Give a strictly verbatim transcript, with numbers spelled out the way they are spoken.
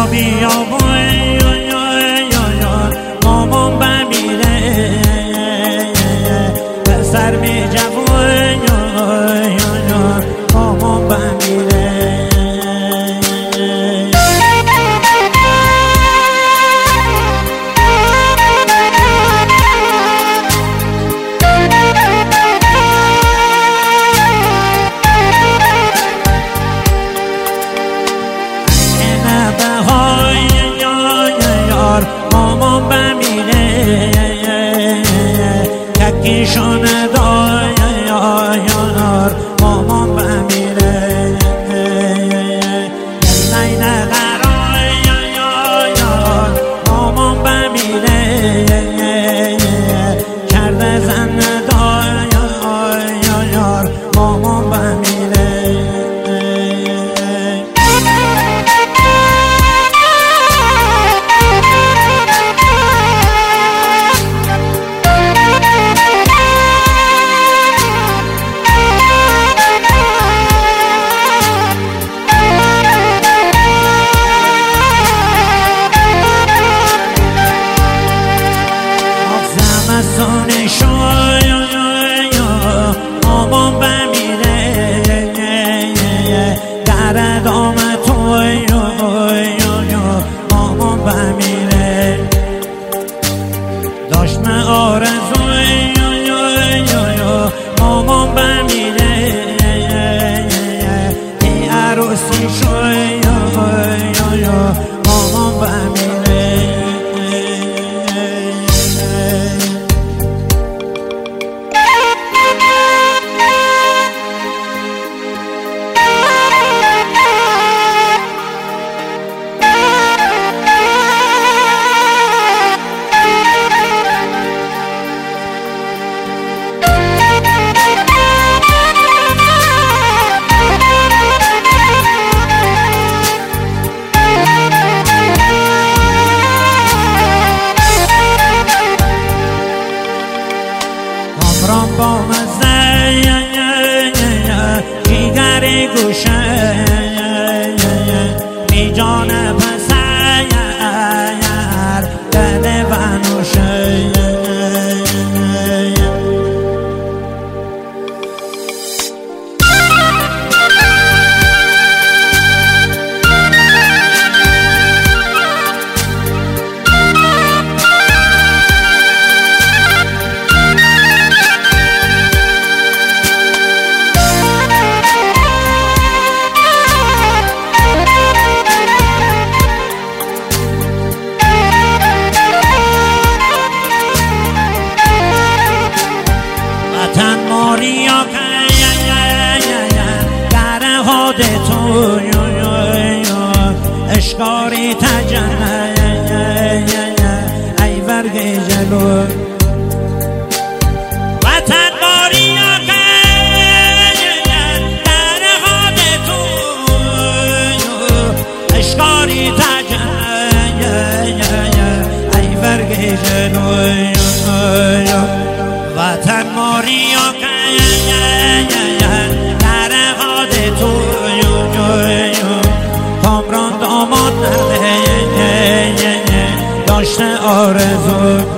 بیا وای مامان بمیره پسر می جوای مامان بمیره مامان بمیره یکیشونه دای یار مامان بمیره لین قرار یار مامان بمیره کرده زن دای یار مامان بمیره زمستون شای مامان بمیره در دام توی مامان بمیره داشت آرزوی مامان بمیره ای عروسی شوی مامان بمیره کامران با مزه جیگری گوشه بی جان پسر دل بنوشه وطن ماریا در حاد تو اشکاری تجنه ای برگ جلو وطن ماریا در حاد تو اشکاری تجنه ای برگ جلو وطن ماریا در حاد تو کامران داماد نده داشته آرزو